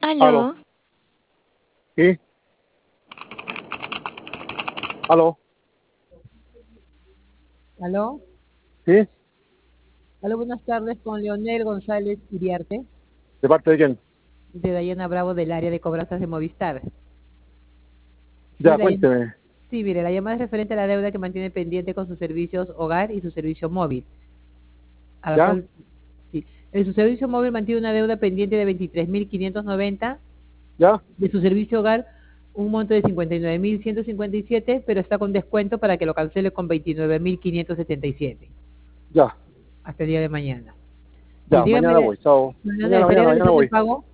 Aló, Aló, ¿sí? Aló, Aló, ¿sí? aló, buenas tardes con Leonel González Iriarte, ¿De parte de quién? de Dayana Bravo del área de cobranzas de Movistar. Sí, Ya, cuénteme. sí, mire, la llamada es referente a la deuda que mantiene pendiente con sus servicios hogar y su servicio móvil, a la ¿Ya? cual, sí, en su servicio móvil mantiene una deuda pendiente de 23.590, ¿Ya? de su servicio hogar un monto de 59.157, pero está con descuento para que lo cancele con 29.577 Ya, hasta el día de mañana. Sí, ya, mañana dígame, voy, chao. Leonel, Mañana, ¿estaría mañana realizando el voy. pago?